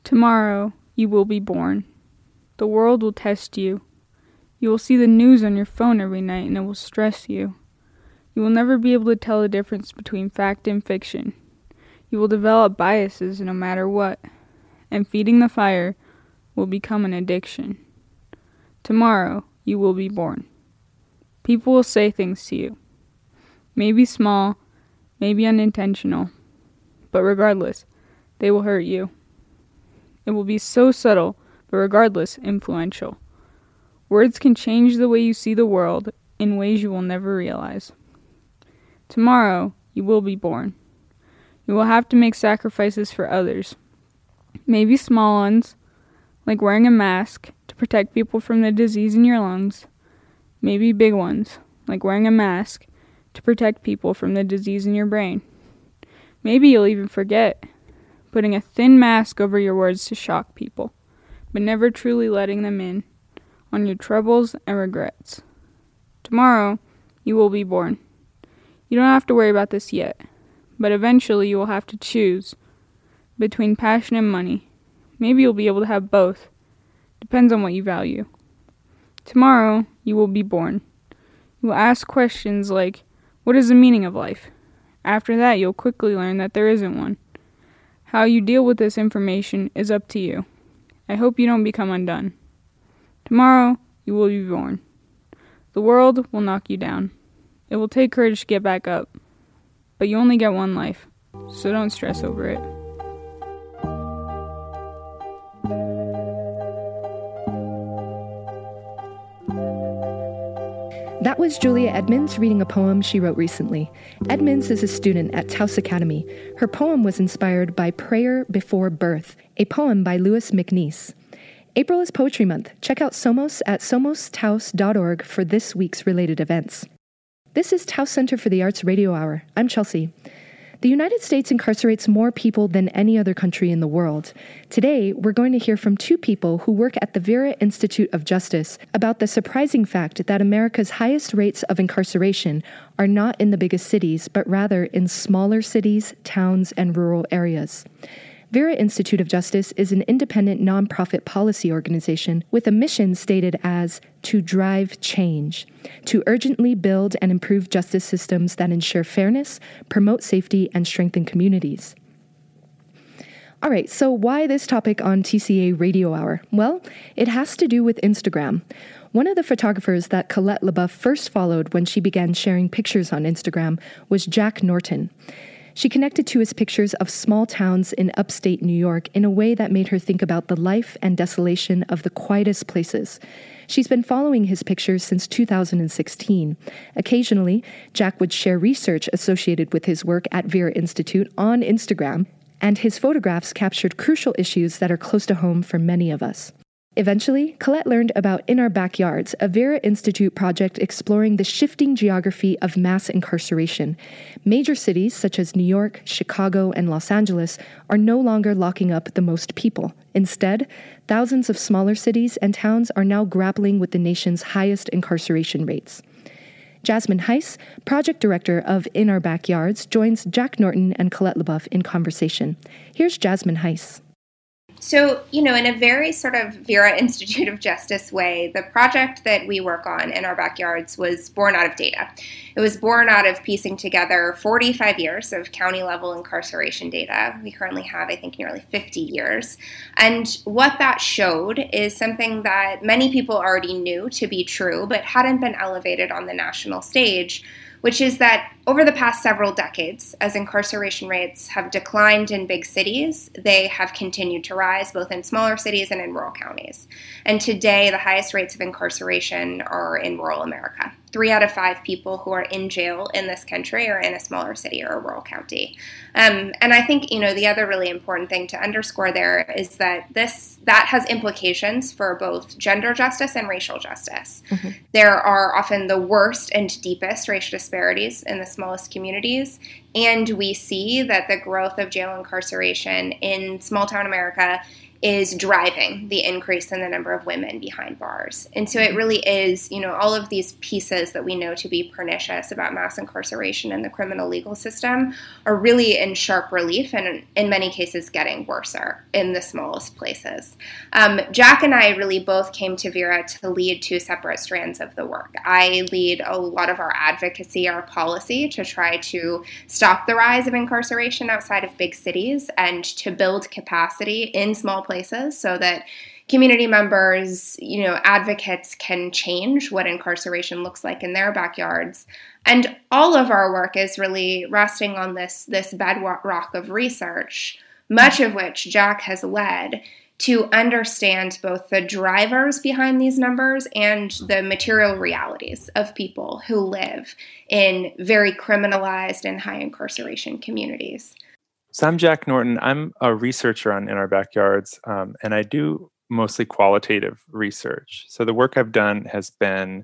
Tomorrow, you will be born. The world will test you. You will see the news on your phone every night and it will stress you. You will never be able to tell the difference between fact and fiction. You will develop biases no matter what, and feeding the fire will become an addiction. Tomorrow, you will be born. People will say things to you. Maybe small, maybe unintentional, but regardless, they will hurt you. It will be so subtle, but regardless, influential. Words can change the way you see the world in ways you will never realize. Tomorrow, you will be born. You will have to make sacrifices for others. Maybe small ones, like wearing a mask to protect people from the disease in your lungs. Maybe big ones, like wearing a mask to protect people from the disease in your brain. Maybe you'll even forget, putting a thin mask over your words to shock people, but never truly letting them in on your troubles and regrets. Tomorrow, you will be born. You don't have to worry about this yet, but eventually you will have to choose between passion and money. Maybe you'll be able to have both. Depends on what you value. Tomorrow, you will be born. You will ask questions like, what is the meaning of life? After that, you'll quickly learn that there isn't one. How you deal with this information is up to you. I hope you don't become undone. Tomorrow, you will be born. The world will knock you down. It will take courage to get back up. But you only get one life, so don't stress over it. That was Julia Edmonds reading a poem she wrote recently. Edmonds is a student at Taos Academy. Her poem was inspired by Prayer Before Birth, a poem by Louis McNeice. April is Poetry Month. Check out Somos at somostaos.org for this week's related events. This is Taos Center for the Arts Radio Hour. I'm Chelsea. The United States incarcerates more people than any other country in the world. Today, we're going to hear from two people who work at the Vera Institute of Justice about the surprising fact that America's highest rates of incarceration are not in the biggest cities, but rather in smaller cities, towns, and rural areas. Vera Institute of Justice is an independent nonprofit policy organization with a mission stated as to drive change, to urgently build and improve justice systems that ensure fairness, promote safety, and strengthen communities. All right, so why this topic on TCA Radio Hour? Well, it has to do with Instagram. One of the photographers that Colette LeBoeuf first followed when she began sharing pictures on Instagram was Jack Norton. She connected to his pictures of small towns in upstate New York in a way that made her think about the life and desolation of the quietest places. She's been following his pictures since 2016. Occasionally, Jack would share research associated with his work at Vera Institute on Instagram, and his photographs captured crucial issues that are close to home for many of us. Eventually, Colette learned about In Our Backyards, a Vera Institute project exploring the shifting geography of mass incarceration. Major cities such as New York, Chicago, and Los Angeles are no longer locking up the most people. Instead, thousands of smaller cities and towns are now grappling with the nation's highest incarceration rates. Jasmine Heiss, project director of In Our Backyards, joins Jack Norton and Colette LeBoeuf in conversation. Here's Jasmine Heiss. So, in a very sort of Vera Institute of Justice way, the project that we work on In Our Backyards was born out of data. It was born out of piecing together 45 years of county-level incarceration data. We currently have, I think, nearly 50 years. And what that showed is something that many people already knew to be true, but hadn't been elevated on the national stage, which is that over the past several decades, as incarceration rates have declined in big cities, they have continued to rise both in smaller cities and in rural counties. And today, the highest rates of incarceration are in rural America. 3 out of 5 people who are in jail in this country are in a smaller city or a rural county. And I think, the other really important thing to underscore there is that that has implications for both gender justice and racial justice. Mm-hmm. There are often the worst and deepest racial disparities in the smallest communities. And we see that the growth of jail incarceration in small town America is driving the increase in the number of women behind bars. And so it really is, all of these pieces that we know to be pernicious about mass incarceration in the criminal legal system are really in sharp relief and in many cases getting worser in the smallest places. Jack and I really both came to Vera to lead two separate strands of the work. I lead a lot of our advocacy, our policy to try to stop the rise of incarceration outside of big cities and to build capacity in small places so that community members, advocates can change what incarceration looks like in their backyards. And all of our work is really resting on this bedrock of research, much of which Jack has led, to understand both the drivers behind these numbers and the material realities of people who live in very criminalized and high incarceration communities. So I'm Jack Norton. I'm a researcher on In Our Backyards, and I do mostly qualitative research. So the work I've done has been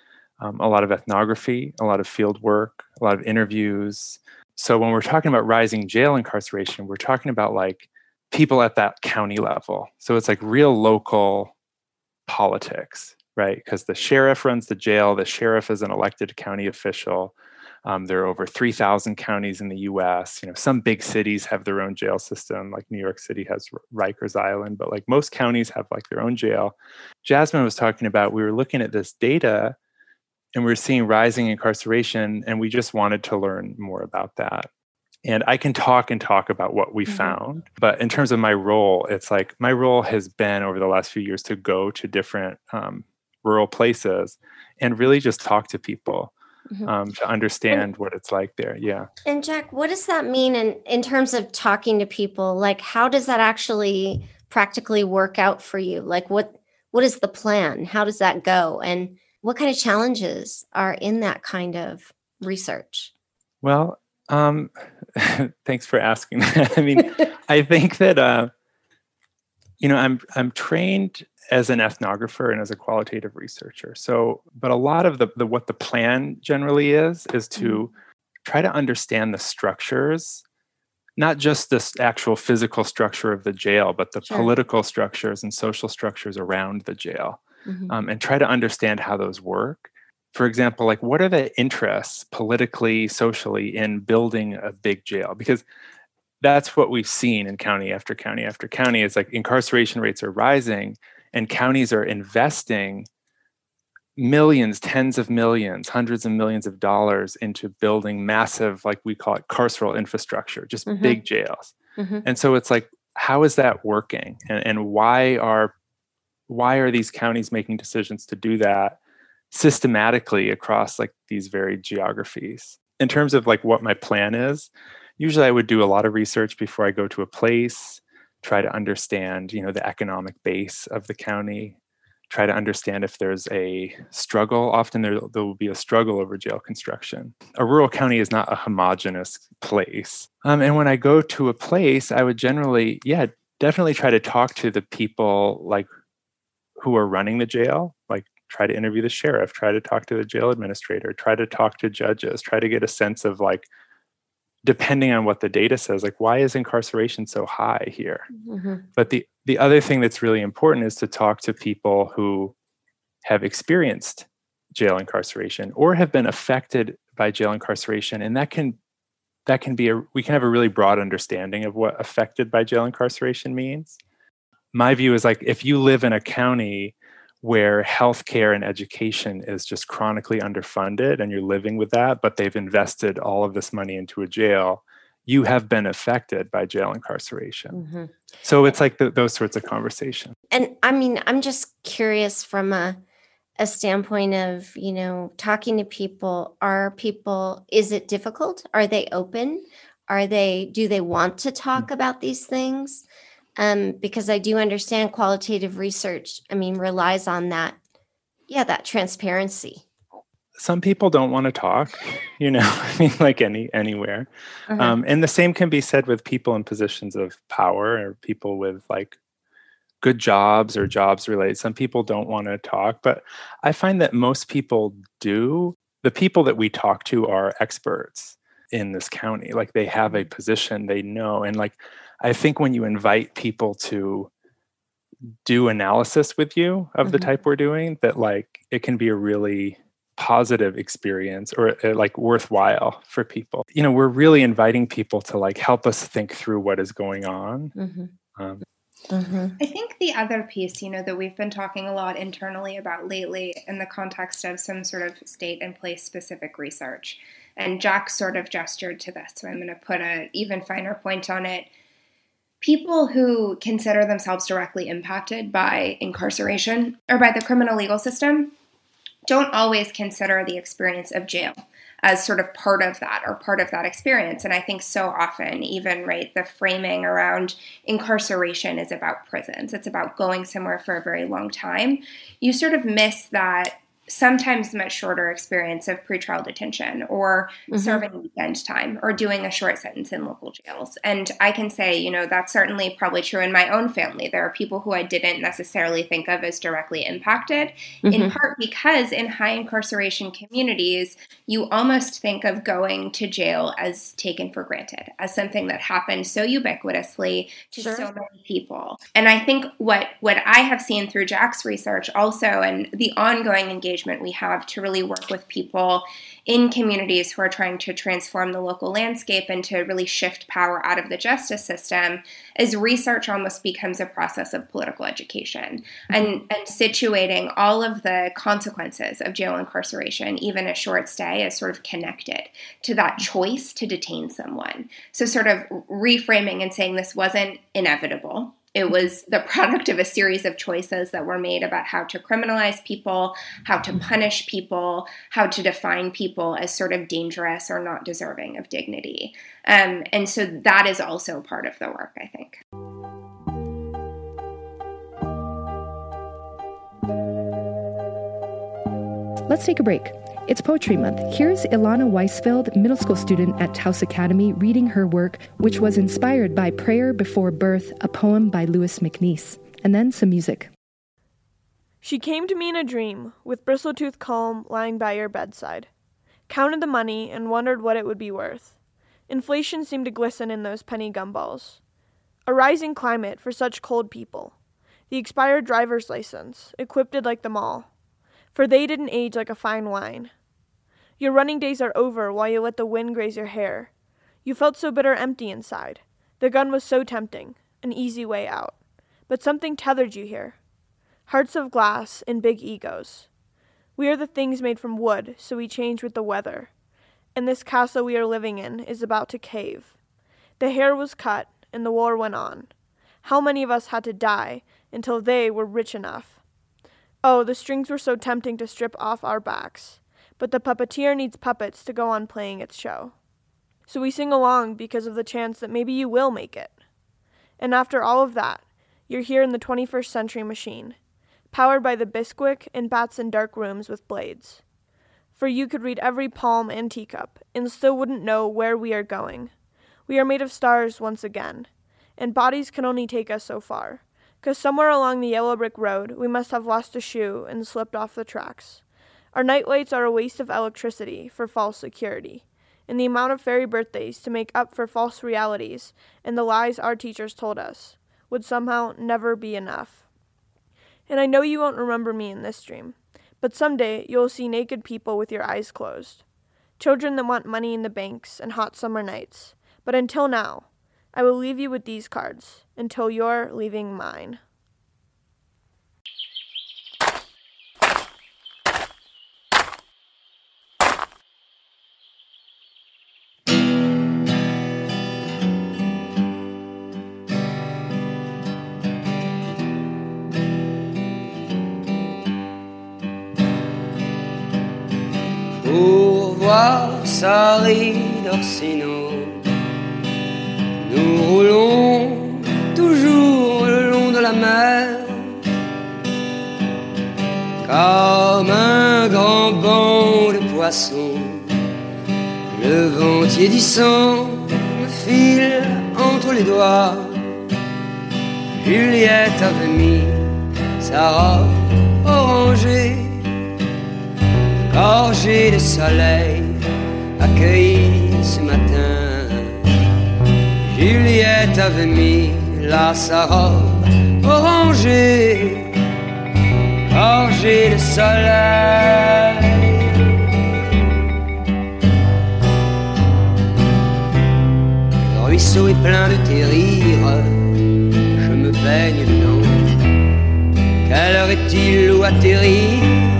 a lot of ethnography, a lot of field work, a lot of interviews. So when we're talking about rising jail incarceration, we're talking about like people at that county level. So it's like real local politics, right? Because the sheriff runs the jail. The sheriff is an elected county official. There are over 3,000 counties in the U.S. Some big cities have their own jail system, like New York City has Rikers Island, but like most counties have like their own jail. Jasmine was talking about, we were looking at this data and we were seeing rising incarceration, and we just wanted to learn more about that. And I can talk about what we found, but in terms of my role, it's like my role has been over the last few years to go to different rural places and really just talk to people. To understand what it's like there. Yeah. And Jack, what does that mean in terms of talking to people? Like, how does that actually practically work out for you? Like, what is the plan? How does that go? And what kind of challenges are in that kind of research? Well, thanks for asking that. I mean, I think that, I'm trained as an ethnographer and as a qualitative researcher. So, but a lot of the what the plan generally is to try to understand the structures, not just this actual physical structure of the jail, but the political structures and social structures around the jail, and try to understand how those work. For example, like what are the interests politically, socially in building a big jail? Because that's what we've seen in county after county after county. It's like incarceration rates are rising, and counties are investing millions, tens of millions, hundreds of millions of dollars into building massive, like we call it, carceral infrastructure, just big jails. And so it's like, how is that working? And why are these counties making decisions to do that systematically across like these varied geographies? In terms of like what my plan is, usually I would do a lot of research before I go to a place, try to understand, the economic base of the county, try to understand if there's a struggle. Often there will be a struggle over jail construction. A rural county is not a homogeneous place. And when I go to a place, I would generally, definitely try to talk to the people like who are running the jail, like try to interview the sheriff, try to talk to the jail administrator, try to talk to judges, try to get a sense of like, depending on what the data says, like why is incarceration so high here? But the other thing that's really important is to talk to people who have experienced jail incarceration or have been affected by jail incarceration. And that can be we can have a really broad understanding of what affected by jail incarceration means. My view is like, if you live in a county where healthcare and education is just chronically underfunded and you're living with that, but they've invested all of this money into a jail, you have been affected by jail incarceration. So it's like those sorts of conversations. And I mean, I'm just curious from a standpoint of, talking to people, is it difficult? Are they open? Do they want to talk about these things? Because I do understand qualitative research, relies on that transparency. Some people don't want to talk, like anywhere. And the same can be said with people in positions of power or people with like good jobs or jobs related. Some people don't want to talk, but I find that most people do. The people that we talk to are experts. in this county. Like they have a position, they know. And like, I think when you invite people to do analysis with you of the type we're doing, that like it can be a really positive experience or like worthwhile for people. You know, we're really inviting people to like help us think through what is going on. I think the other piece, you know, that we've been talking a lot internally about lately in the context of some sort of state and place specific research, and Jack sort of gestured to this, so I'm going to put an even finer point on it. People who consider themselves directly impacted by incarceration or by the criminal legal system don't always consider the experience of jail as sort of part of that or part of that experience. And I think so often, even, right, the framing around incarceration is about prisons. It's about going somewhere for a very long time. You sort of miss that sometimes much shorter experience of pretrial detention or serving weekend time or doing a short sentence in local jails. And I can say, you know, that's certainly probably true in my own family. There are people who I didn't necessarily think of as directly impacted, in part because in high incarceration communities, you almost think of going to jail as taken for granted, as something that happened so ubiquitously to so many people. And I think what I have seen through Jack's research also, and the ongoing engagement we have to really work with people in communities who are trying to transform the local landscape and to really shift power out of the justice system, is research almost becomes a process of political education and situating all of the consequences of jail incarceration, even a short stay, as sort of connected to that choice to detain someone. So sort of reframing and saying this wasn't inevitable. It was the product of a series of choices that were made about how to criminalize people, how to punish people, how to define people as sort of dangerous or not deserving of dignity. And so that is also part of the work, I think. Let's take a break. It's Poetry Month. Here's Ilana Weisfeld, middle school student at Taos Academy, reading her work, which was inspired by Prayer Before Birth, a poem by Louis MacNeice. And then some music. She came to me in a dream, with Bristletoothed calm lying by your bedside. Counted the money and wondered what it would be worth. Inflation seemed to glisten in those penny gumballs. A rising climate for such cold people. The expired driver's license, equipped like them all. For they didn't age like a fine wine. Your running days are over while you let the wind graze your hair. You felt so bitter empty inside. The gun was so tempting, an easy way out. But something tethered you here. Hearts of glass and big egos. We are the things made from wood, so we change with the weather. And this castle we are living in is about to cave. The hair was cut, and the war went on. How many of us had to die until they were rich enough? Oh, the strings were so tempting to strip off our backs, but the puppeteer needs puppets to go on playing its show. So we sing along because of the chance that maybe you will make it. And after all of that, you're here in the 21st century machine, powered by the Bisquick and bats in dark rooms with blades. For you could read every palm and teacup and still wouldn't know where we are going. We are made of stars once again, and bodies can only take us so far. 'Cause somewhere along the yellow brick road, we must have lost a shoe and slipped off the tracks. Our nightlights are a waste of electricity for false security, and the amount of fairy birthdays to make up for false realities and the lies our teachers told us would somehow never be enough. And I know you won't remember me in this dream, but someday you'll see naked people with your eyes closed. Children that want money in the banks and hot summer nights. But until now, I will leave you with these cards until you're leaving mine. Pour voir Sarri d'Orsino, nous roulons toujours le long de la mer, comme un grand banc de poissons. Le vent tiédissant me file entre les doigts. Juliette avait mis sa robe orangée, gorgée de soleil, accueillie ce matin. Juliette avait mis là sa robe orangée, orgée de soleil. Le ruisseau est plein de tes rires, je me baigne dedans. Quelle heure est-il où atterrir?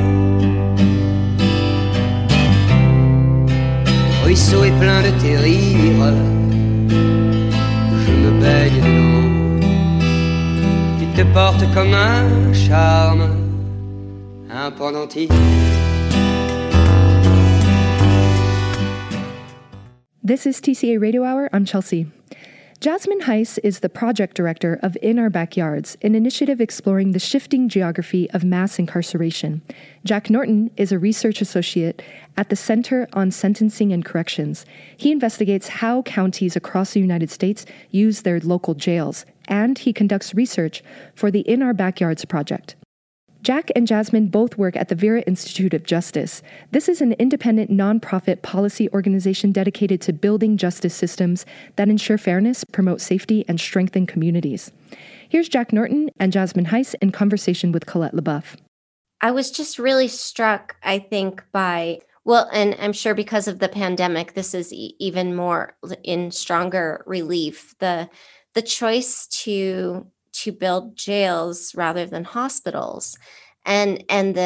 Le ruisseau est plein de tes rires, je me baigne dedans. Tu te portes comme un charme, un pendentif. This is TCA Radio Hour. I'm Chelsea. Jasmine Heiss is the project director of In Our Backyards, an initiative exploring the shifting geography of mass incarceration. Jack Norton is a research associate at the Center on Sentencing and Corrections. He investigates how counties across the United States use their local jails, and he conducts research for the In Our Backyards project. Jack and Jasmine both work at the Vera Institute of Justice. This is an independent nonprofit policy organization dedicated to building justice systems that ensure fairness, promote safety, and strengthen communities. Here's Jack Norton and Jasmine Heiss in conversation with Colette LeBoeuf. I was just really struck, I think, by, well, and I'm sure because of the pandemic, this is even more in stronger relief, the choice to build jails rather than hospitals. And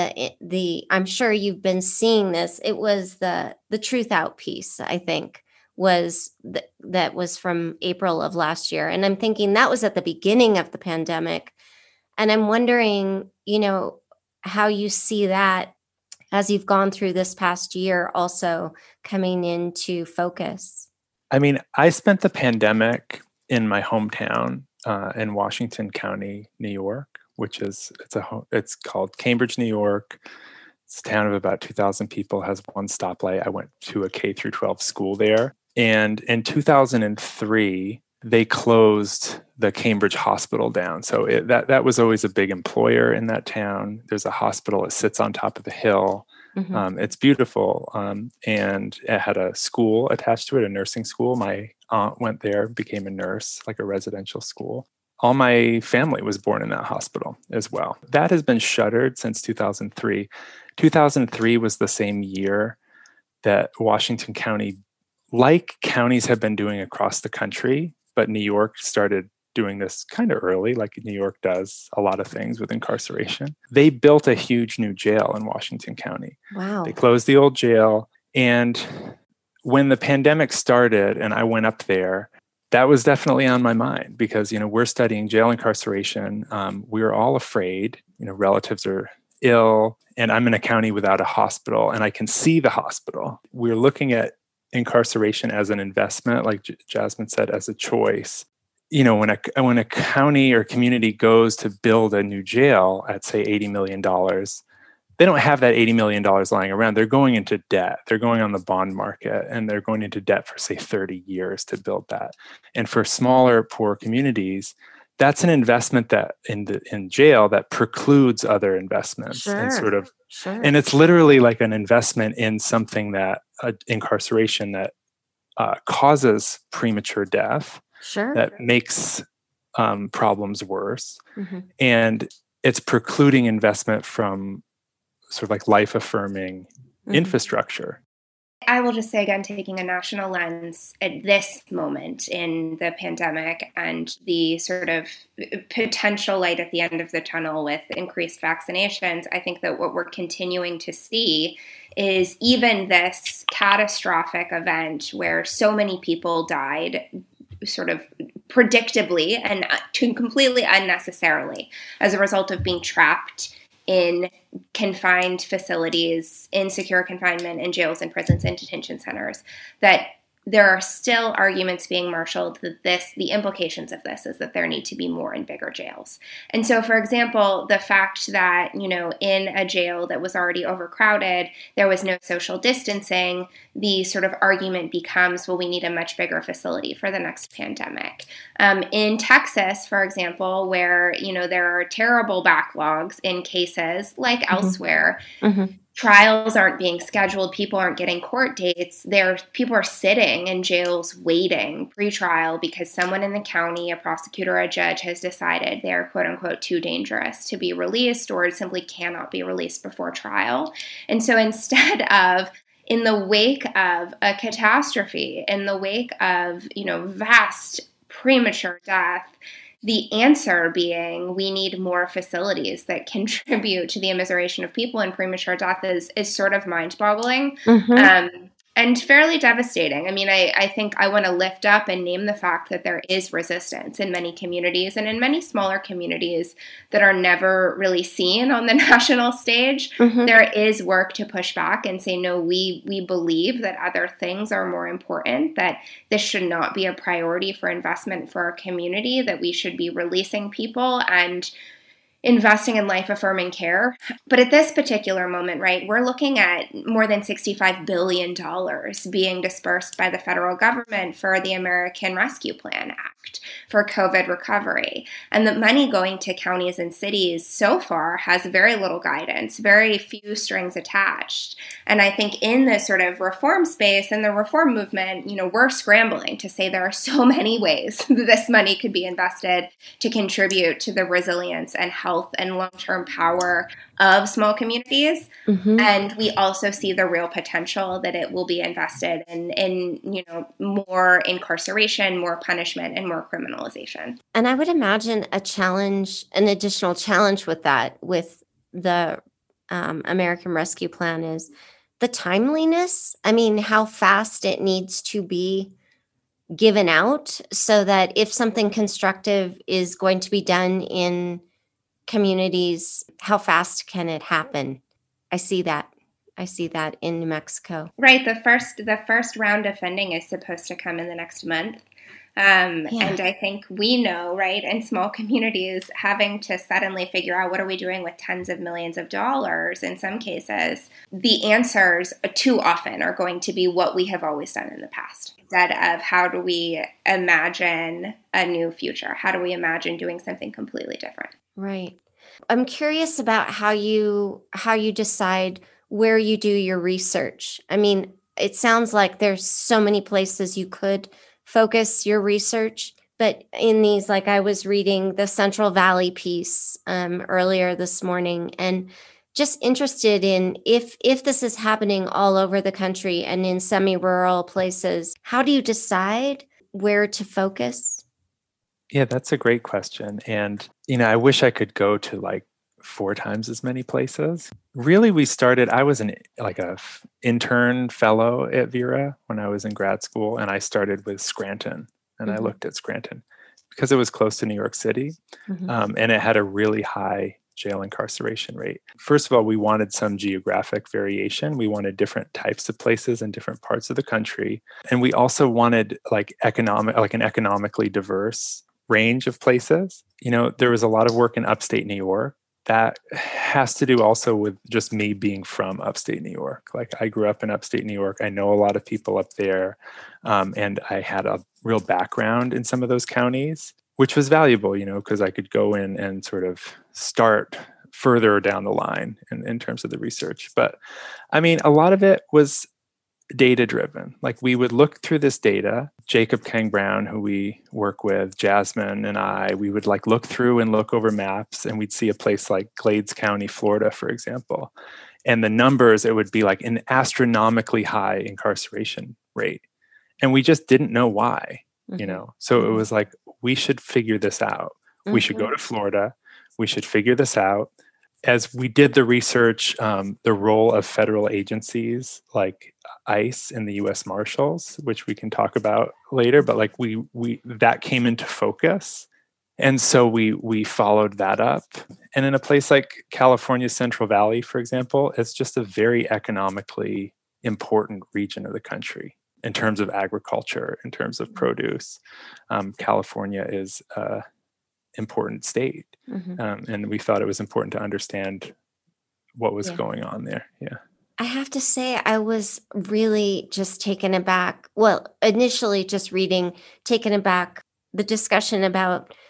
the I'm sure you've been seeing this. It was the Truth Out piece, I think, was that was from April of last year. And I'm thinking that was at the beginning of the pandemic. And I'm wondering, how you see that as you've gone through this past year also coming into focus. I mean, I spent the pandemic in my hometown in Washington County, New York, which is it's called Cambridge, New York. It's a town of about 2,000 people, has one stoplight. I went to a K through 12 school there. And in 2003, they closed the Cambridge Hospital down. So that was always a big employer in that town. There's a hospital. It sits on top of the hill. Mm-hmm. It's beautiful. And it had a school attached to it, a nursing school. My aunt went there, became a nurse, like a residential school. All my family was born in that hospital as well. That has been shuttered since 2003. 2003 was the same year that Washington County, like counties have been doing across the country, but New York started doing this kind of early, like New York does a lot of things with incarceration. They built a huge new jail in Washington County. Wow. They closed the old jail. And when the pandemic started and I went up there, that was definitely on my mind because, we're studying jail incarceration. We were all afraid, relatives are ill, and I'm in a county without a hospital, and I can see the hospital. We're looking at incarceration as an investment, like Jasmine said, as a choice. When a county or community goes to build a new jail at, say, $80 million, they don't have that $80 million lying around. They're going into debt. They're going on the bond market, and they're going into debt for, say, 30 years to build that. And for smaller, poor communities, that's an investment that in jail that precludes other investments. Sure. And and it's literally like an investment in something that incarceration that causes premature death. Sure. That makes problems worse. Mm-hmm. And it's precluding investment from sort of like life-affirming infrastructure. I will just say again, taking a national lens at this moment in the pandemic and the sort of potential light at the end of the tunnel with increased vaccinations, I think that what we're continuing to see is even this catastrophic event where so many people died sort of predictably and completely unnecessarily as a result of being trapped in confined facilities, in secure confinement, in jails and prisons and detention centers, that there are still arguments being marshaled that the implications of this is that there need to be more and bigger jails. And so, for example, the fact that, in a jail that was already overcrowded, there was no social distancing, the sort of argument becomes, well, we need a much bigger facility for the next pandemic. In Texas, for example, where, there are terrible backlogs in cases like elsewhere, trials aren't being scheduled, people aren't getting court dates. People are sitting in jails waiting pre-trial because someone in the county, a prosecutor or a judge, has decided they're quote unquote too dangerous to be released or simply cannot be released before trial. And so instead of, in the wake of a catastrophe, in the wake of, vast premature death, the answer being we need more facilities that contribute to the immiseration of people in premature death is sort of mind-boggling. And fairly devastating. I mean, I think I want to lift up and name the fact that there is resistance in many communities and in many smaller communities that are never really seen on the national stage. There is work to push back and say, no, we believe that other things are more important, that this should not be a priority for investment for our community, that we should be releasing people and investing in life-affirming care. But at this particular moment, right, we're looking at more than $65 billion being dispersed by the federal government for the American Rescue Plan Act, for COVID recovery. And the money going to counties and cities so far has very little guidance, very few strings attached. And I think in this sort of reform space and the reform movement, we're scrambling to say there are so many ways that this money could be invested to contribute to the resilience and health and long-term power of small communities. And we also see the real potential that it will be invested in more incarceration, more punishment, and more criminalization. And I would imagine an additional challenge with that, with the American Rescue Plan, is the timeliness. I mean, how fast it needs to be given out so that if something constructive is going to be done in communities, how fast can it happen? I see that in New Mexico. Right. The first round of funding is supposed to come in the next month. And I think we know, right, in small communities, having to suddenly figure out what are we doing with tens of millions of dollars in some cases, the answers too often are going to be what we have always done in the past. Instead of how do we imagine a new future? How do we imagine doing something completely different? Right. I'm curious about how you decide where you do your research. I mean, it sounds like there's so many places you could focus your research, but in these, like I was reading the Central Valley piece earlier this morning, and just interested in if this is happening all over the country and in semi-rural places, how do you decide where to focus? Yeah, that's a great question. And, I wish I could go to like 4 times as many places. Really, I was a intern fellow at Vera when I was in grad school, and I started with Scranton, and I looked at Scranton because it was close to New York City, and it had a really high jail incarceration rate. First of all, we wanted some geographic variation. We wanted different types of places in different parts of the country. And we also wanted an economically diverse range of places. There was a lot of work in upstate New York. That has to do also with just me being from upstate New York. Like, I grew up in upstate New York. I know a lot of people up there. And I had a real background in some of those counties, which was valuable, because I could go in and sort of start further down the line in terms of the research. But I mean, a lot of it was data driven. Like, we would look through this data. Jacob Kang Brown, who we work with, Jasmine and we would look through and look over maps, and we'd see a place like Glades County, Florida, for example. And the numbers, it would be like an astronomically high incarceration rate. And we just didn't know why, So it was like, we should figure this out. We should go to Florida. We should figure this out. As we did the research, the role of federal agencies like ICE and the U.S. Marshals, which we can talk about later, but we that came into focus, and so we followed that up. And in a place like California's Central Valley, for example, it's just a very economically important region of the country in terms of agriculture, in terms of produce. California is important state. And we thought it was important to understand what was going on there. Yeah. I have to say, I was really just taken aback. Well, initially just reading, taken aback the discussion about,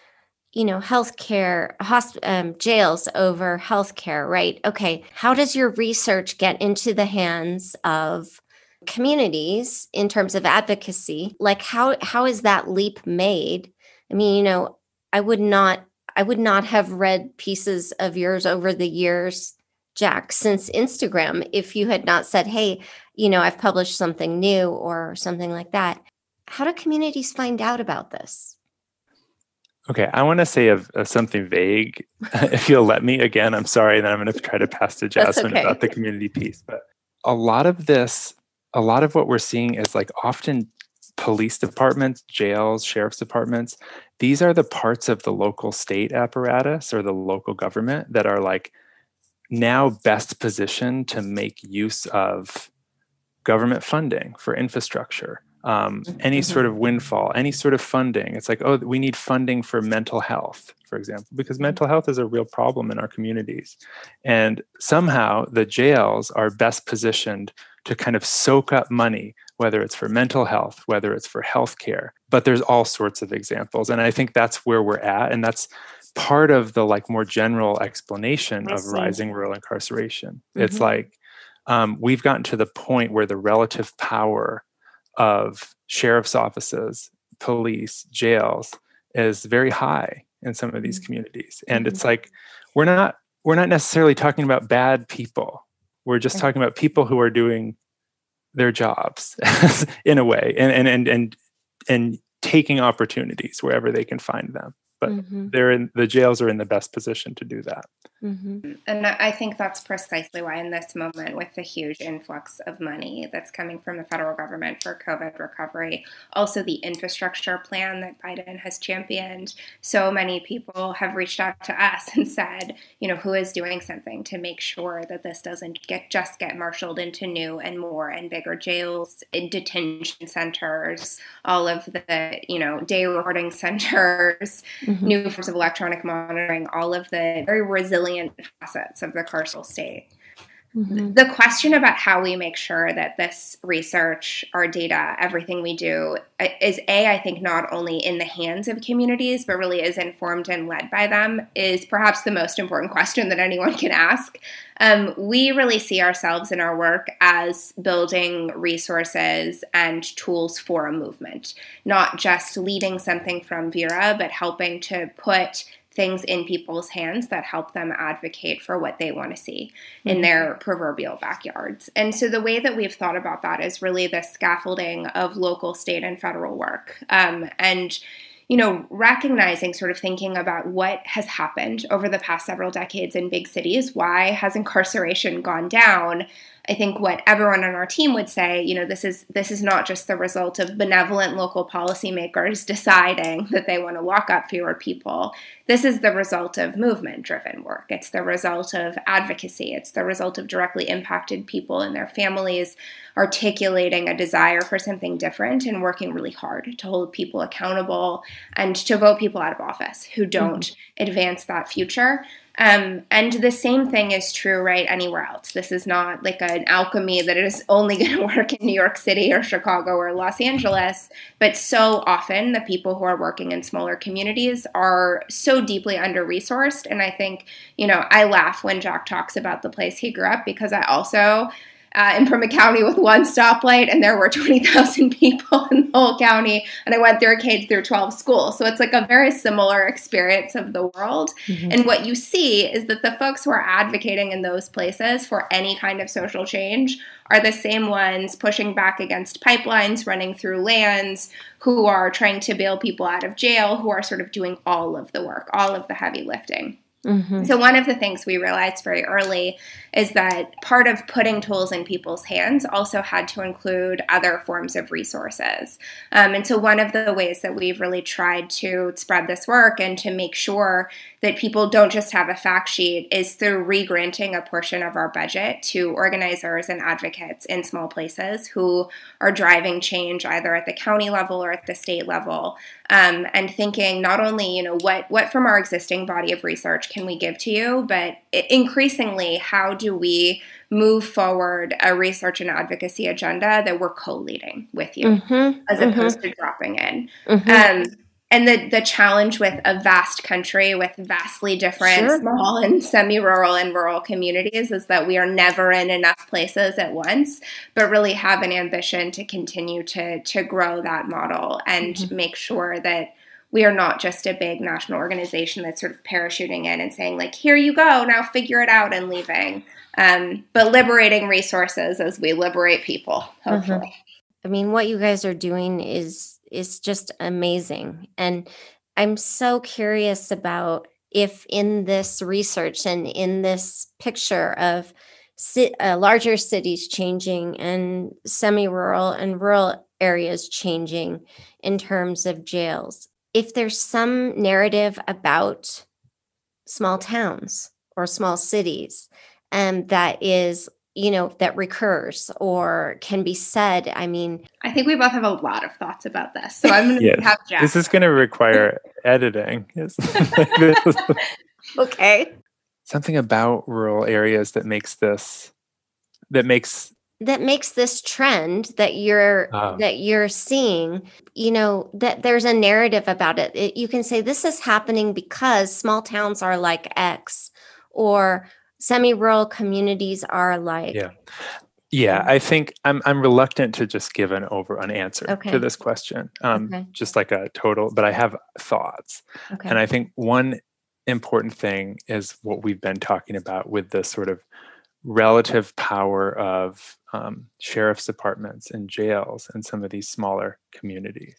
healthcare, jails over healthcare, right? Okay, how does your research get into the hands of communities in terms of advocacy? Like how is that leap made? I mean, I would not have read pieces of yours over the years, Jack, since Instagram, if you had not said, hey, I've published something new or something like that. How do communities find out about this? Okay, I want to say something vague, if you'll let me. Again, I'm sorry, then I'm going to try to pass to Jasmine about the community piece. But a lot of what we're seeing is like often police departments, jails, sheriff's departments. These are the parts of the local state apparatus or the local government that are like now best positioned to make use of government funding for infrastructure. Any sort of windfall, any sort of funding. It's like, oh, we need funding for mental health, for example, because mental health is a real problem in our communities. And somehow the jails are best positioned to kind of soak up money, whether it's for mental health, whether it's for healthcare. But there's all sorts of examples. And I think that's where we're at. And that's part of the like more general explanation of rising rural incarceration. It's like, we've gotten to the point where the relative power of sheriff's offices, police, jails is very high in some of these communities. And it's like, we're not necessarily talking about bad people. We're just talking about people who are doing their jobs in a way and taking opportunities wherever they can find them. But the jails are in the best position to do that. And I think that's precisely why in this moment, with the huge influx of money that's coming from the federal government for COVID recovery, also the infrastructure plan that Biden has championed, so many people have reached out to us and said, who is doing something to make sure that this doesn't get marshaled into new and more and bigger jails, detention centers, all of the, day recording centers, new forms of electronic monitoring, all of the very resilient facets of the carceral state. The question about how we make sure that this research, our data, everything we do is I think not only in the hands of communities, but really is informed and led by them, is perhaps the most important question that anyone can ask. We really see ourselves in our work as building resources and tools for a movement, not just leading something from Vera, but helping to put things in people's hands that help them advocate for what they want to see in their proverbial backyards. And so the way that we've thought about that is really the scaffolding of local, state, and federal work. Recognizing, sort of thinking about what has happened over the past several decades in big cities. Why has incarceration gone down? I think what everyone on our team would say, this is not just the result of benevolent local policymakers deciding that they want to lock up fewer people. This is the result of movement-driven work. It's the result of advocacy. It's the result of directly impacted people and their families articulating a desire for something different and working really hard to hold people accountable and to vote people out of office who don't advance that future. And the same thing is true, right, anywhere else. This is not like an alchemy that is only going to work in New York City or Chicago or Los Angeles. But so often the people who are working in smaller communities are so deeply under-resourced. And I think, I laugh when Jack talks about the place he grew up, because I also am from a county with one stoplight, and there were 20,000 people in the whole county, and I went through a K through 12 school. So it's like a very similar experience of the world. And what you see is that the folks who are advocating in those places for any kind of social change are the same ones pushing back against pipelines running through lands, who are trying to bail people out of jail, who are sort of doing all of the work, all of the heavy lifting. So one of the things we realized very early is that part of putting tools in people's hands also had to include other forms of resources. And so one of the ways that we've really tried to spread this work and to make sure that people don't just have a fact sheet is through re-granting a portion of our budget to organizers and advocates in small places who are driving change either at the county level or at the state level. And thinking not only, what from our existing body of research can we give to you, but increasingly, how do we move forward a research and advocacy agenda that we're co-leading with you, as opposed to dropping in. And the challenge with a vast country with vastly different small and semi-rural and rural communities is that we are never in enough places at once, but really have an ambition to continue to grow that model and make sure that we are not just a big national organization that's sort of parachuting in and saying, like, here you go, now figure it out, and leaving. But liberating resources as we liberate people, hopefully. I mean, what you guys are doing is just amazing. And I'm so curious about if in this research and in this picture of larger cities changing and semi-rural and rural areas changing in terms of jails, if there's some narrative about small towns or small cities that is, that recurs or can be said. I mean, I think we both have a lot of thoughts about this. So I'm going to have Jack. This is going to require editing. Okay. Something about rural areas that makes this trend that you're seeing, that there's a narrative about it. You can say this is happening because small towns are like X, or semi-rural communities are like. Yeah. I think I'm reluctant to just give an answer to this question, just like a total, but I have thoughts. Okay. And I think one important thing is what we've been talking about with the sort of relative power of sheriff's departments and jails in some of these smaller communities,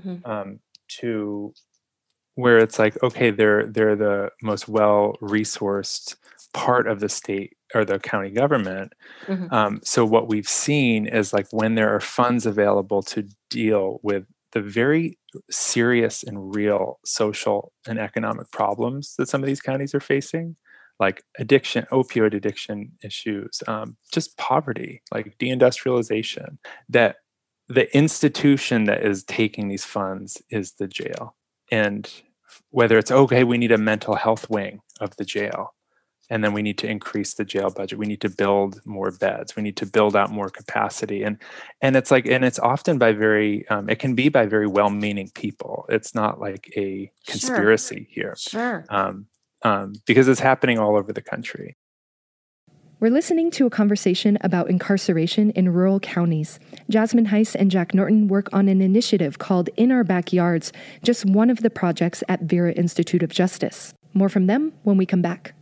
to where it's like, okay, they're the most well-resourced part of the state or the county government. So what we've seen is, like, when there are funds available to deal with the very serious and real social and economic problems that some of these counties are facing, like addiction, opioid addiction issues, just poverty, like deindustrialization, that the institution that is taking these funds is the jail. And whether it's, okay, we need a mental health wing of the jail, and then we need to increase the jail budget, we need to build more beds, we need to build out more capacity. And it's like, and it's often by it can be by very well-meaning people. It's not like a conspiracy here. Because it's happening all over the country. We're listening to a conversation about incarceration in rural counties. Jasmine Heiss and Jack Norton work on an initiative called In Our Backyards, just one of the projects at Vera Institute of Justice. More from them when we come back.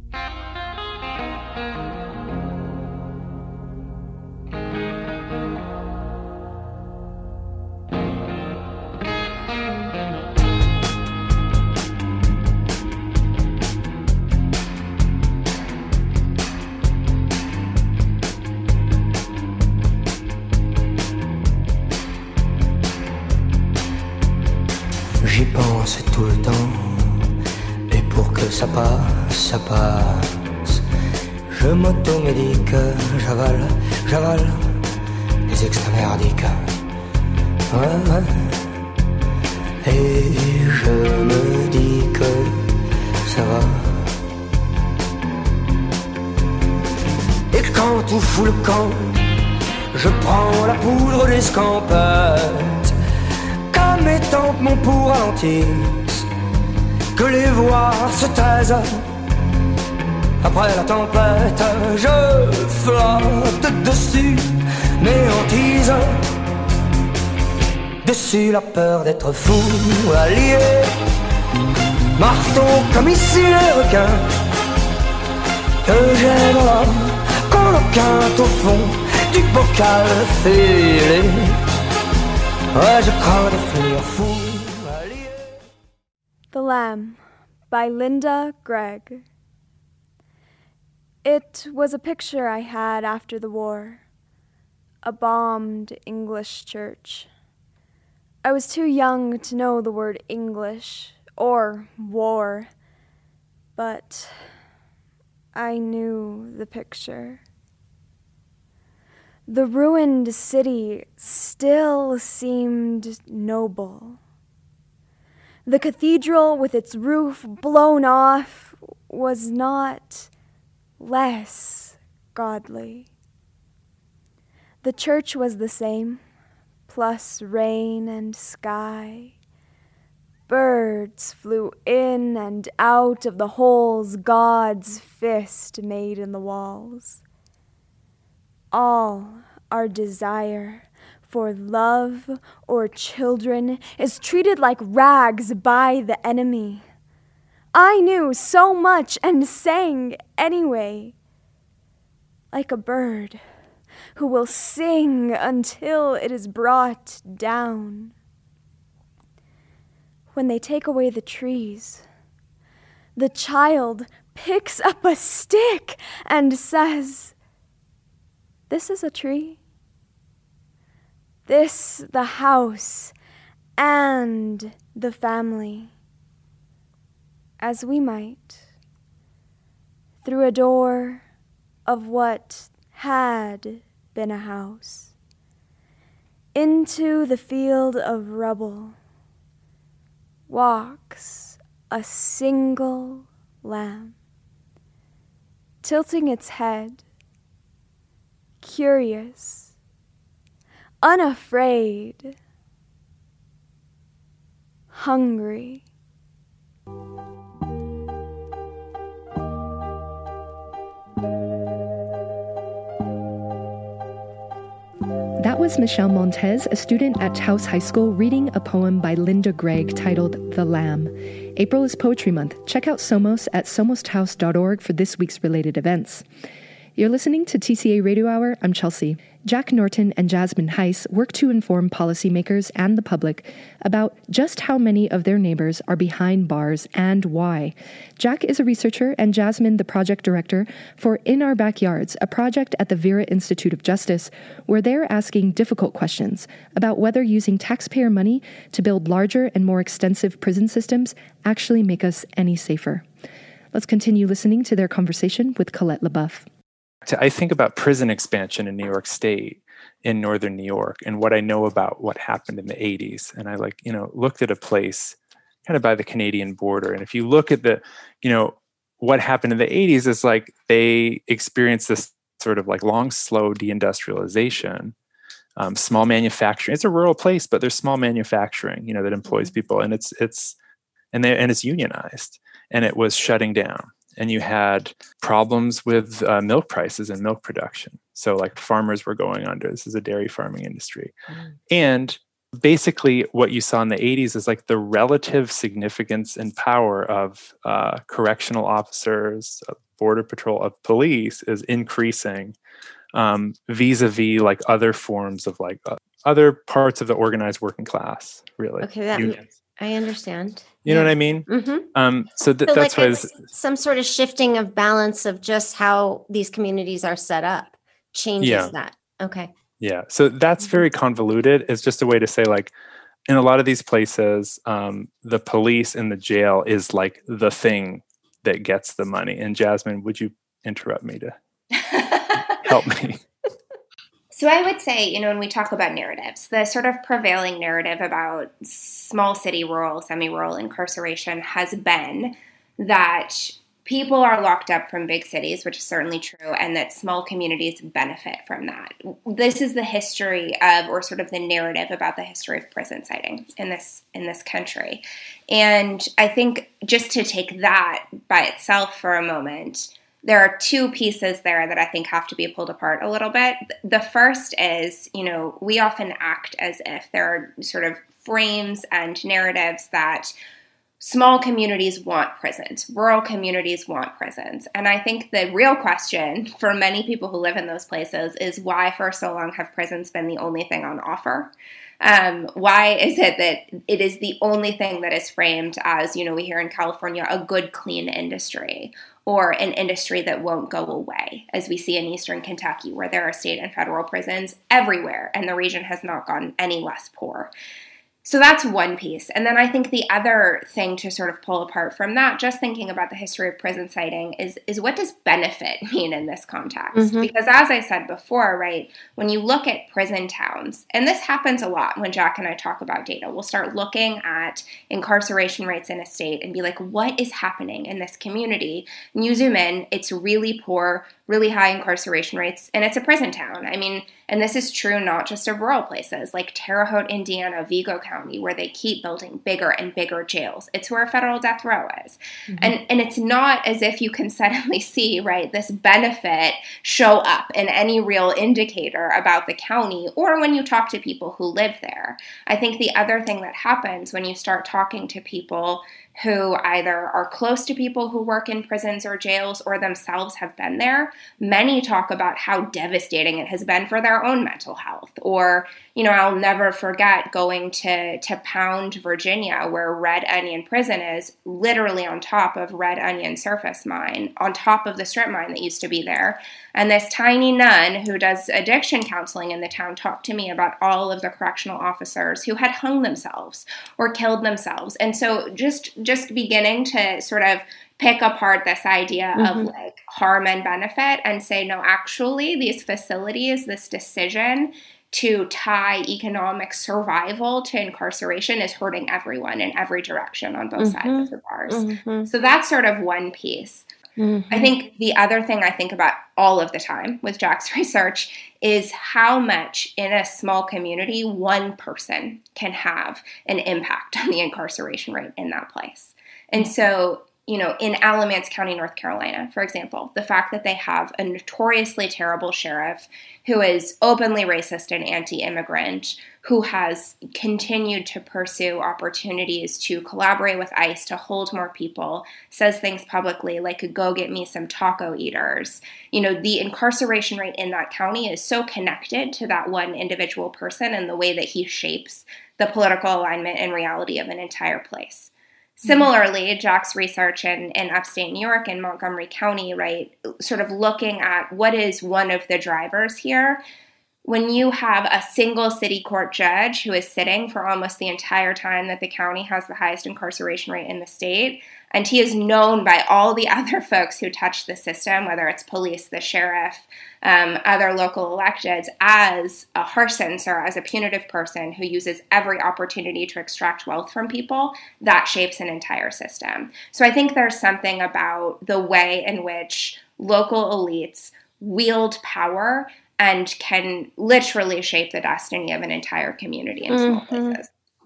J'y pense tout le temps, et pour que ça passe, je m'automédique, j'avale les extra merdiques. Ouais. Et je me dis que ça va. Et quand tout fout le camp, je prends la poudre d'escampette. Mes tempes mon pouls ralentissent, que les voix se taisent. Après la tempête, je flotte dessus mes hantises. Dessus la peur d'être fou, allié, marteau comme ici les requins, que j'ai dans l'âme, qu'on loquinte au fond du bocal fêlé. The Lamb by Linda Gregg. It was a picture I had after the war, a bombed English church. I was too young to know the word English or war, but I knew the picture. The ruined city still seemed noble. The cathedral with its roof blown off was not less godly. The church was the same, plus rain and sky, Birds flew in and out of the holes God's fist made in the walls. All our desire for love or children is treated like rags by the enemy. I knew so much and sang anyway, like a bird who will sing until it is brought down. When they take away the trees, the child picks up a stick and says, "This is a tree. This the house and the family." As we might, through a door of what had been a house, into the field of rubble, walks a single lamb, tilting its head, curious, unafraid, hungry. That was Michelle Montez, a student at Taos High School, reading a poem by Linda Gregg titled The Lamb. April is Poetry Month. Check out Somos at somostaos.org for this week's related events. You're listening to TCA Radio Hour. I'm Chelsea. Jack Norton and Jasmine Heiss work to inform policymakers and the public about just how many of their neighbors are behind bars and why. Jack is a researcher and Jasmine the project director for In Our Backyards, a project at the Vera Institute of Justice, where they're asking difficult questions about whether using taxpayer money to build larger and more extensive prison systems actually make us any safer. Let's continue listening to their conversation with Colette LeBoeuf. I think about prison expansion in New York State, in northern New York, and what I know about what happened in the 80s. And I looked at a place kind of by the Canadian border. And if you look at what happened in the 80s, is like they experienced this sort of like long, slow deindustrialization, small manufacturing. It's a rural place, but there's small manufacturing, that employs people, and it's unionized, and it was shutting down. And you had problems with milk prices and milk production. So like farmers were going under. This is a dairy farming industry. And basically what you saw in the 80s is like the relative significance and power of correctional officers, border patrol, of police is increasing vis-a-vis like other forms of like other parts of the organized working class, really. Okay, I understand. You know what I mean? Mm-hmm. So that's why some sort of shifting of balance of just how these communities are set up changes that. Okay. Yeah. So that's very convoluted. It's just a way to say, like, in a lot of these places, the police in the jail is like the thing that gets the money. And Jasmine, would you interrupt me to help me? So I would say, when we talk about narratives, the sort of prevailing narrative about small city, rural, semi-rural incarceration has been that people are locked up from big cities, which is certainly true, and that small communities benefit from that. This is the history of, or sort of the narrative about the history of prison siting in this country. And I think just to take that by itself for a moment, there are two pieces there that I think have to be pulled apart a little bit. The first is, we often act as if there are sort of frames and narratives that small communities want prisons, rural communities want prisons. And I think the real question for many people who live in those places is why for so long have prisons been the only thing on offer? Why is it that it is the only thing that is framed as, we hear in California, a good, clean industry, or an industry that won't go away, as we see in Eastern Kentucky, where there are state and federal prisons everywhere, and the region has not gotten any less poor. So that's one piece. And then I think the other thing to sort of pull apart from that, just thinking about the history of prison siting, is what does benefit mean in this context? Mm-hmm. Because as I said before, right, when you look at prison towns, and this happens a lot when Jack and I talk about data, we'll start looking at incarceration rates in a state and be like, what is happening in this community? And you zoom in, it's really poor, really high incarceration rates, and it's a prison town. I mean, and this is true not just of rural places like Terre Haute, Indiana, Vigo County, where they keep building bigger and bigger jails. It's where a federal death row is. And it's not as if you can suddenly see, right, this benefit show up in any real indicator about the county or when you talk to people who live there. I think the other thing that happens when you start talking to people who either are close to people who work in prisons or jails or themselves have been there, many talk about how devastating it has been for their own mental health. Or, you know, I'll never forget going to Pound, Virginia, where Red Onion Prison is, literally on top of Red Onion Surface Mine, on top of the strip mine that used to be there. And this tiny nun who does addiction counseling in the town talked to me about all of the correctional officers who had hung themselves or killed themselves. And so just beginning to sort of pick apart this idea of like harm and benefit and say, no, actually, these facilities, this decision to tie economic survival to incarceration is hurting everyone in every direction on both sides of the bars. So that's sort of one piece. I think the other thing I think about all of the time with Jack's research is how much in a small community one person can have an impact on the incarceration rate in that place. And so, you know, in Alamance County, North Carolina, for example, the fact that they have a notoriously terrible sheriff who is openly racist and anti-immigrant, who has continued to pursue opportunities to collaborate with ICE to hold more people, says things publicly like, go get me some taco eaters. You know, the incarceration rate in that county is so connected to that one individual person and the way that he shapes the political alignment and reality of an entire place. Similarly, Jack's research in upstate New York and Montgomery County, right, sort of looking at what is one of the drivers here. When you have a single city court judge who is sitting for almost the entire time that the county has the highest incarceration rate in the state, and he is known by all the other folks who touch the system, whether it's police, the sheriff, other local electeds, as a harsens or as a punitive person who uses every opportunity to extract wealth from people, that shapes an entire system. So I think there's something about the way in which local elites wield power and can literally shape the destiny of an entire community in small places.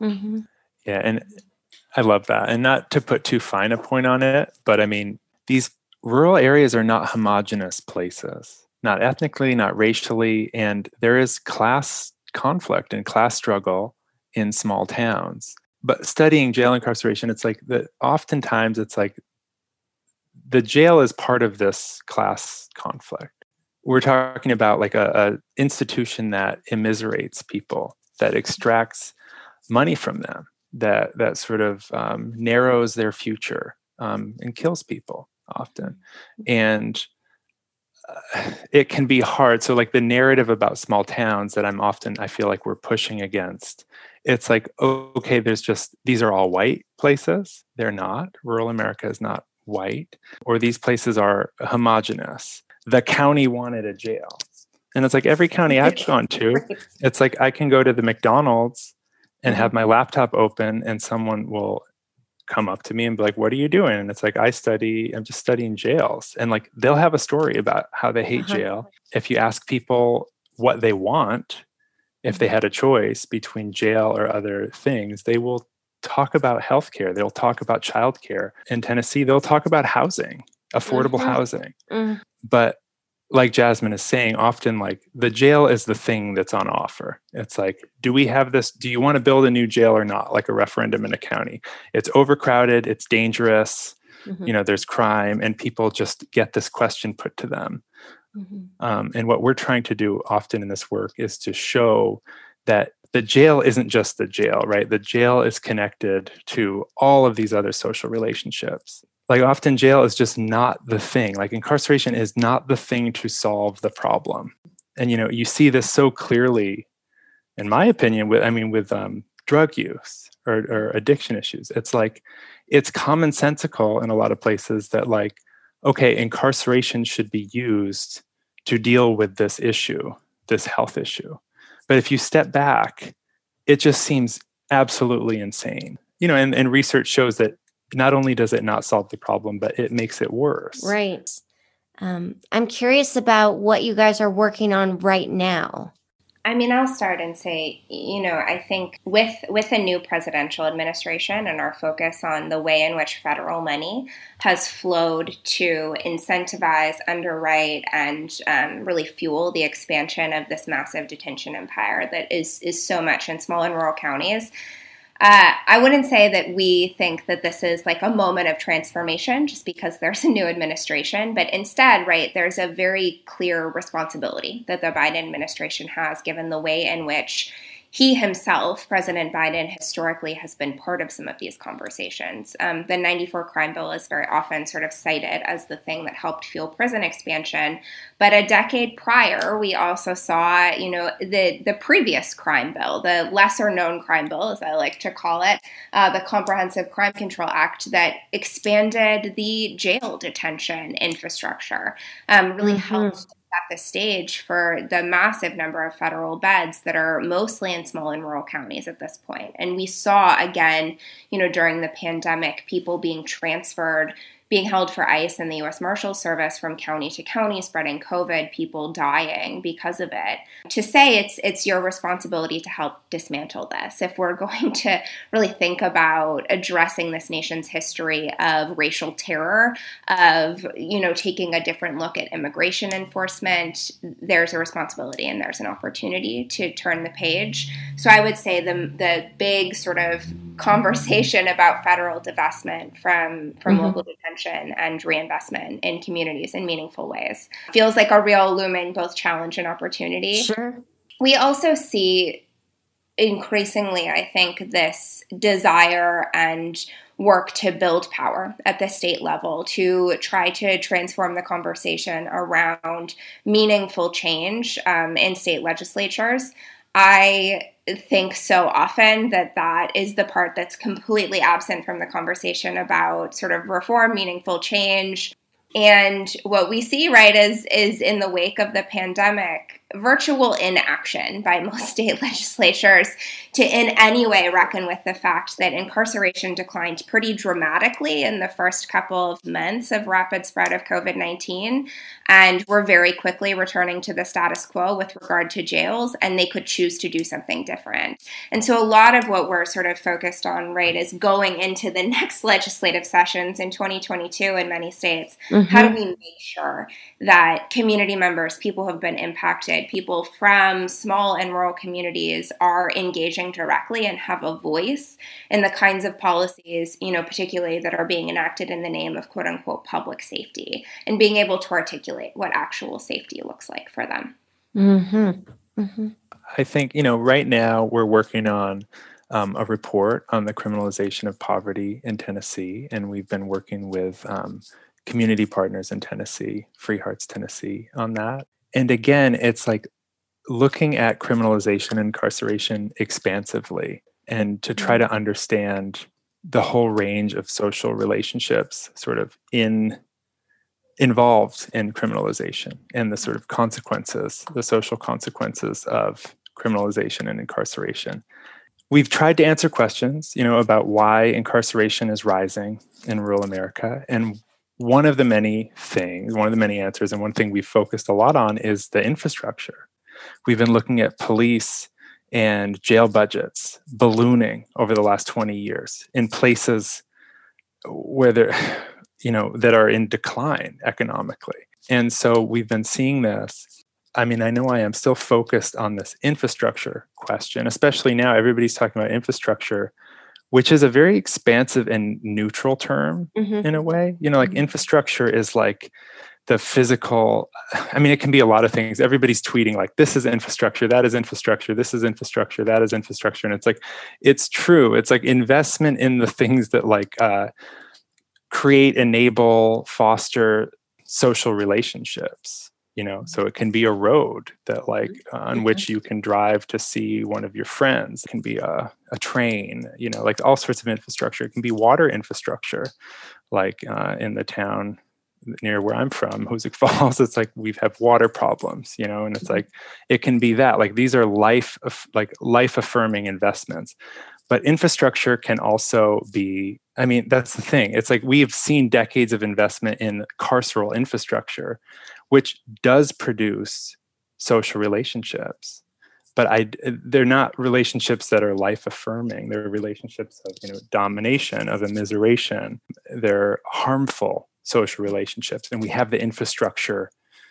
Yeah, and I love that. And not to put too fine a point on it, but I mean, these rural areas are not homogenous places, not ethnically, not racially, and there is class conflict and class struggle in small towns. But studying jail incarceration, it's like that oftentimes it's like the jail is part of this class conflict. We're talking about like a institution that immiserates people, that extracts money from them, that sort of narrows their future and kills people often. And it can be hard. So like the narrative about small towns that I feel like we're pushing against, it's like, okay, these are all white places. They're not. Rural America is not white. Or these places are homogenous. The county wanted a jail. And it's like every county I've gone to, it's like I can go to the McDonald's and have my laptop open and someone will come up to me and be like, what are you doing? And it's like, I'm just studying jails. And like, they'll have a story about how they hate jail. If you ask people what they want, if they had a choice between jail or other things, they will talk about healthcare. They'll talk about childcare. In Tennessee, they'll talk about housing, affordable housing. But like Jasmine is saying, often like the jail is the thing that's on offer. It's like, do we have this? Do you want to build a new jail or not? Like a referendum in a county. It's overcrowded. It's dangerous. You know, there's crime, and people just get this question put to them. And what we're trying to do often in this work is to show that the jail isn't just the jail, right? The jail is connected to all of these other social relationships. Like often jail is just not the thing. Like incarceration is not the thing to solve the problem. And, you know, you see this so clearly, in my opinion, with drug use or addiction issues. It's like, it's commonsensical in a lot of places that like, okay, incarceration should be used to deal with this issue, this health issue. But if you step back, it just seems absolutely insane. You know, and research shows that not only does it not solve the problem, but it makes it worse. Right. I'm curious about what you guys are working on right now. I mean, I'll start and say, I think with a new presidential administration and our focus on the way in which federal money has flowed to incentivize, underwrite, and really fuel the expansion of this massive detention empire that is so much in small and rural counties. I wouldn't say that we think that this is like a moment of transformation just because there's a new administration, but instead, right, there's a very clear responsibility that the Biden administration has given the way in which he himself, President Biden, historically has been part of some of these conversations. The 94 crime bill is very often sort of cited as the thing that helped fuel prison expansion. But a decade prior, we also saw, the previous crime bill, the lesser known crime bill, as I like to call it, the Comprehensive Crime Control Act that expanded the jail detention infrastructure, really helped set the stage for the massive number of federal beds that are mostly in small and rural counties at this point. And we saw, again, during the pandemic, people being transferred, being held for ICE in the U.S. Marshals Service from county to county, spreading COVID, people dying because of it. To say it's your responsibility to help dismantle this. If we're going to really think about addressing this nation's history of racial terror, of, taking a different look at immigration enforcement, there's a responsibility and there's an opportunity to turn the page. So I would say the big sort of conversation about federal divestment from local detention and reinvestment in communities in meaningful ways feels like a real looming both challenge and opportunity. Sure. We also see increasingly, I think, this desire and work to build power at the state level to try to transform the conversation around meaningful change in state legislatures. I think so often that is the part that's completely absent from the conversation about sort of reform, meaningful change. And what we see, right, is in the wake of the pandemic, virtual inaction by most state legislatures to in any way reckon with the fact that incarceration declined pretty dramatically in the first couple of months of rapid spread of COVID-19. And we're very quickly returning to the status quo with regard to jails, and they could choose to do something different. And so a lot of what we're sort of focused on, right, is going into the next legislative sessions in 2022 in many states. How do we make sure that community members, people who have been impacted, people from small and rural communities are engaging directly and have a voice in the kinds of policies, particularly that are being enacted in the name of quote unquote public safety, and being able to articulate what actual safety looks like for them. I think, right now we're working on a report on the criminalization of poverty in Tennessee, and we've been working with community partners in Tennessee, Free Hearts Tennessee, on that. And again, it's like looking at criminalization and incarceration expansively and to try to understand the whole range of social relationships sort of involved in criminalization and the sort of consequences, the social consequences of criminalization and incarceration. We've tried to answer questions, about why incarceration is rising in rural America. And one of the many answers, and one thing we've focused a lot on is the infrastructure. We've been looking at police and jail budgets ballooning over the last 20 years in places where they're, that are in decline economically. And so we've been seeing this. I mean, I know I am still focused on this infrastructure question, especially now everybody's talking about infrastructure, which is a very expansive and neutral term in a way. Like infrastructure is like the physical, it can be a lot of things. Everybody's tweeting like, this is infrastructure, that is infrastructure, this is infrastructure, that is infrastructure. And it's like, it's true. It's like investment in the things that like create, enable, foster social relationships. So it can be a road that like on which you can drive to see one of your friends. It can be a train, like all sorts of infrastructure. It can be water infrastructure, like in the town near where I'm from, Hoosick Falls. It's like we have water problems, and it's like it can be that. Like these are life affirming investments. But infrastructure can also be, I mean, that's the thing. It's like we've seen decades of investment in carceral infrastructure, which does produce social relationships. But they're not relationships that are life-affirming. They're relationships of domination, of immiseration. They're harmful social relationships, and we have the infrastructure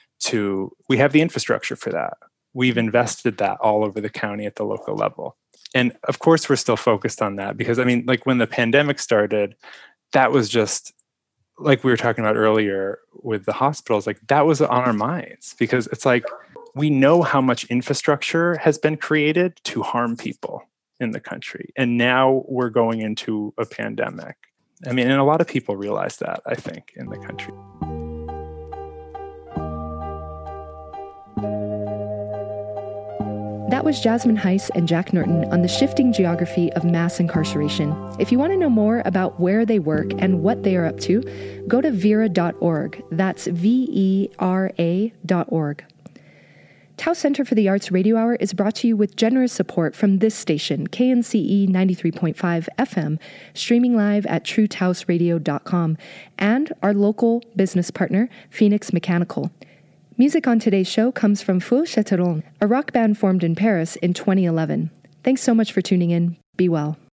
for that. We've invested that all over the county at the local level. And of course, we're still focused on that because, I mean, like when the pandemic started, that was just like we were talking about earlier with the hospitals, like that was on our minds because it's like we know how much infrastructure has been created to harm people in the country. And now we're going into a pandemic. I mean, and a lot of people realize that, I think, in the country. That was Jasmine Heiss and Jack Norton on the shifting geography of mass incarceration. If you want to know more about where they work and what they are up to, go to vera.org. That's vera.org. Taos Center for the Arts Radio Hour is brought to you with generous support from this station, KNCE 93.5 FM, streaming live at truetaosradio.com, and our local business partner, Phoenix Mechanical. Music on today's show comes from Feu Chatteron, a rock band formed in Paris in 2011. Thanks so much for tuning in. Be well.